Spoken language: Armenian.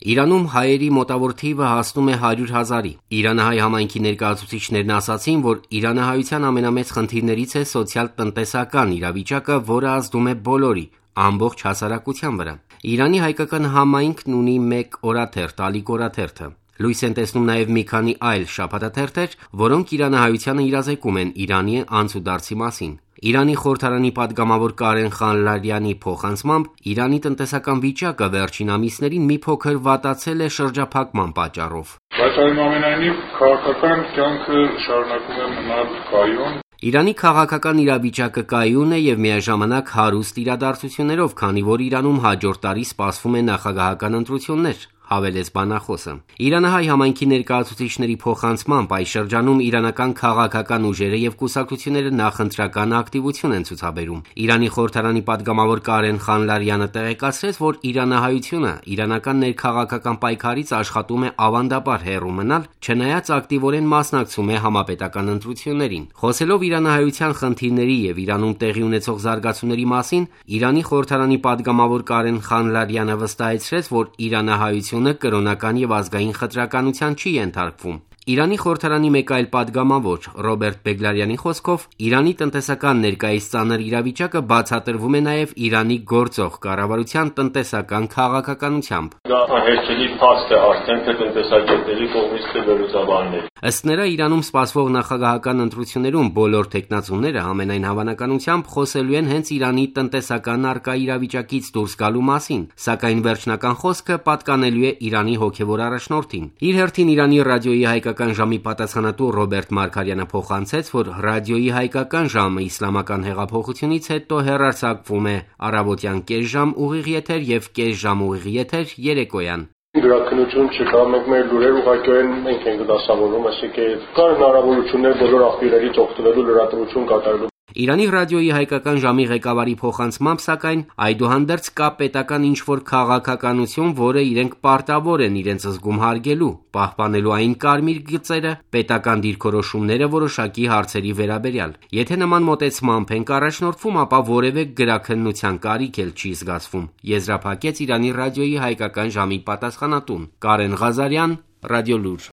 Իրանում հայերի մոտավոր թիվը հասնում է 100,000-ի։ Իրանահայ համայնքի ներկայացուցիչներն ասացին, որ իրանահայության ամենամեծ խնդիրներից է սոցիալ-տնտեսական իրավիճակը, որը ազդում է բոլորի, ամբողջ հասարակության վրա։ Իրանի հայկական համայնքն ունի մեկ օրաթերթ՝ Ալիկ օրաթերթը։ Լույս են տեսնում նաև մի քանի այլ շաբաթաթերթեր, որոնք իրանահայությանը իրազեկում են Իրանի անցուդարձի մասին։ Իրանի խորհրդարանի պատգամավոր Կարեն Խանլարյանի փոխանցմամբ, Իրանի տնտեսական վիճակը վերջին ամիսներին մի փոքր վատացել է շրջափակման պատճառով։ Բայց այնուամենայնիվ քաղաքական կյանքը շարունակում է մնալ կայուն։ Իրանի քաղաքական իրավիճակը կայուն է եւ միաժամանակ հարուստ իրադարձություններով, քանի որ Իրանում հաջորդ տարի սպասվում է նախագահական ընտրություններ, հավելեց բանախոսը։ Իրանահայ համայնքի ներկայացուցիչների փոխանցմամբ այս շրջանում իրանական քաղաքական ուժերը եւ կուսակցությունները նախընտրական ակտիվություն են ցուցաբերում։ Իրանի խորհրդարանի պատգամավոր Կարեն Խանլարյանը տեղեկացրեց, որ իրանահայությունը իրանական ներքաղաքական պայքարից աշխատում է ավանդաբար հեռու մնալ, չնայած ակտիվորեն մասնակցում է համապետական ընտրություններին։ Խոսելով իրանահայության խնդիրների եւ Իրանում տեղի ունեցող զարգացումների մասին, Իրանի խորհրդարանի պատգամավոր Կարեն Խանլարյանը վստահեցրեց, որ իրանահայությունը կրոնական եւ ազգային խտրականության չի ենթարկվում։ Իրանի խորհրդարանի մեկ այլ պատգամավոր Ռոբերտ Բեգլարյանի խոսքով, Իրանի տնտեսական ներկայիս ծանր իրավիճակը բացատրվում է նաև Իրանի գործող կառավարության տնտեսական քաղաքականությամբ։ Դա հեշտելի փաստ է արդեն թե տնտեսագետների կողմից թե վերլուծաբանների։ Ըստ նրա, Իրանում սպասվող նախագահական ընտրություններում բոլոր թեկնածուները ամենայն հավանականությամբ խոսելու են հենց Իրանի տնտեսական առկա իրավիճակից դուրս գալու մասին, սակայն վերջնական խոսքը պատկանելու է Իրանի հոգևոր առաջնորդին։ Իր հերթին Իրանի ռադիոյի հայկական ժամի պատասխանատու Ռոբերտ Մարգարյանը փոխանցեց, որ ռադիոյի հայկական ժամը իսլամական հեղափոխությունից հետո հեռարձակվում է առավոտյան կես ժամ ուղիղ եթեր եւ կես ժամ ուղիղ եթեր երեկոյան։ Գրաքննություն չկա, մենք մեր լուրեր ուղղակիորեն մենք ենք դասավորում, այսինքն կան հնարավորություններ բոլոր աղբյուրներից օգտվելու լրատվություն կատարելու։ Իրանի ռադիոյի հայկական ժամի ղեկավարի փոխանցմամբ, սակայն, այդուհանդերձ կա պետական ինչ-որ քաղաքականություն, որը իրենք պարտավոր են իրենց զգում հարգելու, պահպանելու այն կարմիր գծերը, պետական դիրքորոշումները որոշակի հարցերի վերաբերյալ։ Եթե նման մոտեցմամբ ենք առաջնորդվում, ապա որևէ գրաքննության կարիք էլ չի զգացվում, եզրափակեց Իրանի ռադիոյի հայկական ժամի պատասխանատուն։ Կարեն Ղազարյան, Ռադիոլուր։